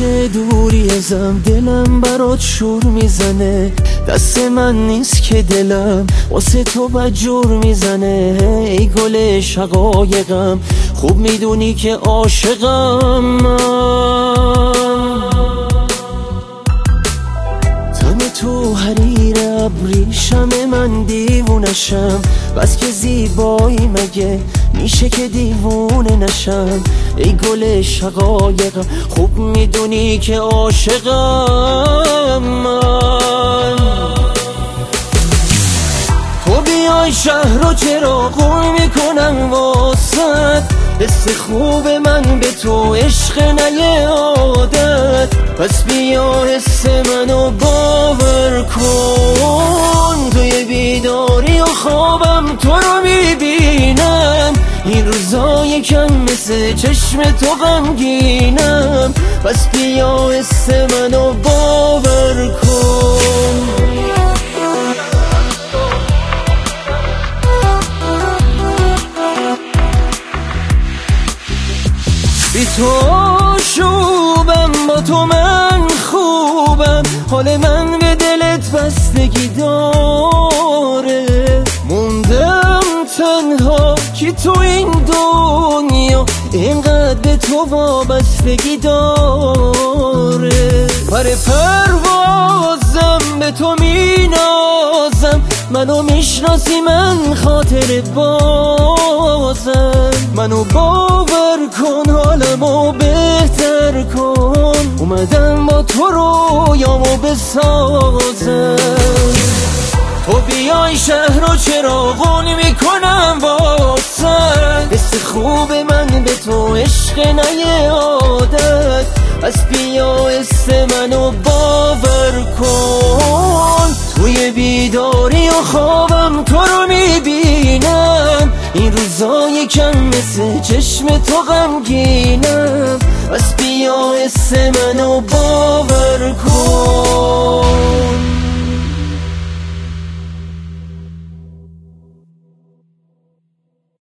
میشه دوری ازم، دلم برات شور میزنه، دست من نیست که دلم واسه تو بدجور میزنه. ای گل شقایقم خوب میدونی که عاشقم من، تم تو حریر ابریشم من دیوونشم، بس که زیبایی مگه میشه که دیوونه نشم. ای گل شقایقم خوب میدونی که عاشقم من. تو بیای شهر رو چراغون میکنم واسد، حس خوب من به تو عشق نه عادت، پس بیا حس منو باور کن. توی بیداری و خوابم تو رو میبینم، این روزا یکم مثل چشم تو غمگینم، پس بیا حس منو باور کن. بی تو شوبم، با تو من خوبم، حال من به دلت بستگی داره، موندم تنها کی تو این دنیا اینقدر به تو وابستگی داره. پر پروازم به تو مینازم، منو میشناسی من خاطر بازم، منو باور کن حالمو بهتر کن، اومدم با تو رویامو بسازم. تو بیای شهر رو چراغون میکنم واسد، حس خوب من به تو عشق نه عادت، پس بیا حس منو باور کن. توی بیداری و خوابم تو رو میبینم، این روزا یکم مثل چشم تو غمگینم، پس بیا حس منو باور